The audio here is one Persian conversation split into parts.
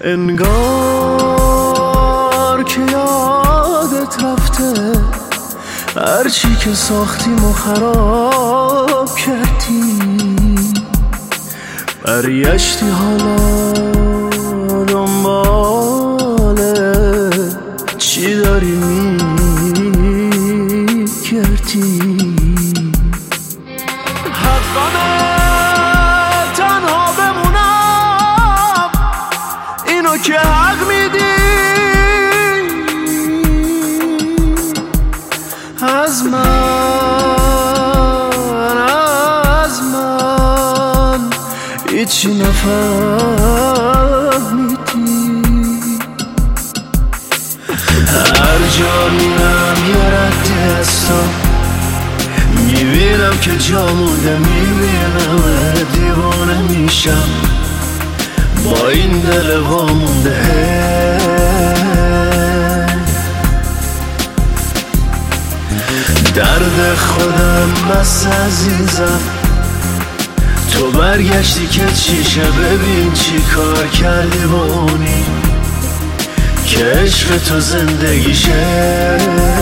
انگار که یادت رفته هرچی که ساختیم و خراب کردی، برگشتی حالا دنباله چی داری میگردی؟ حقانه تنها بمونم، اینو که حق میدی. از من هیچی نفهمیدی. هر جا میرم یه ردی هستم، میبینم که جا مونده، میبینم دیوانه میشم با این دل وامونده. درد خودم بس عزیزم، تو برگشتی که چیشه، ببین چی کار کردی با اونی که عشق تو زندگیشه.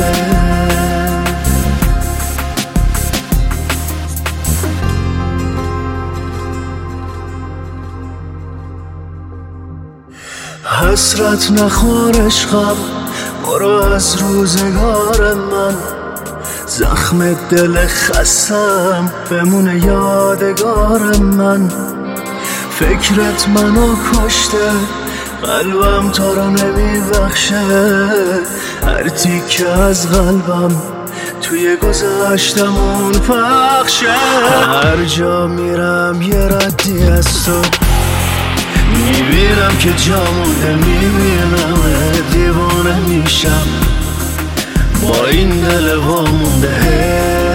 حسرت نخور عشقم، برو از روزگار من، زخم دل خستم بمونه یادگار من. فکرت منو کشته، قلبم تو رو نمیبخشه، هر تیکه از قلبم توی گذشتمون پخشه. هر جا میرم یه ردی از تو، میبینم که جا مونده، میبینم دیوانه میشم با این دل وامونده.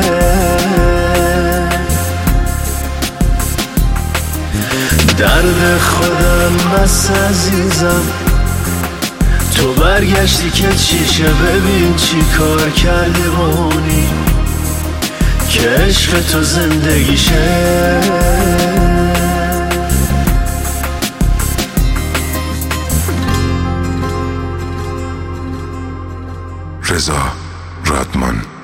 درد خودم بس عزیزم، تو برگشتی که چیشه، ببین چی کار کردی با اونی که عشق تو زندگیشه. رضا رادمان.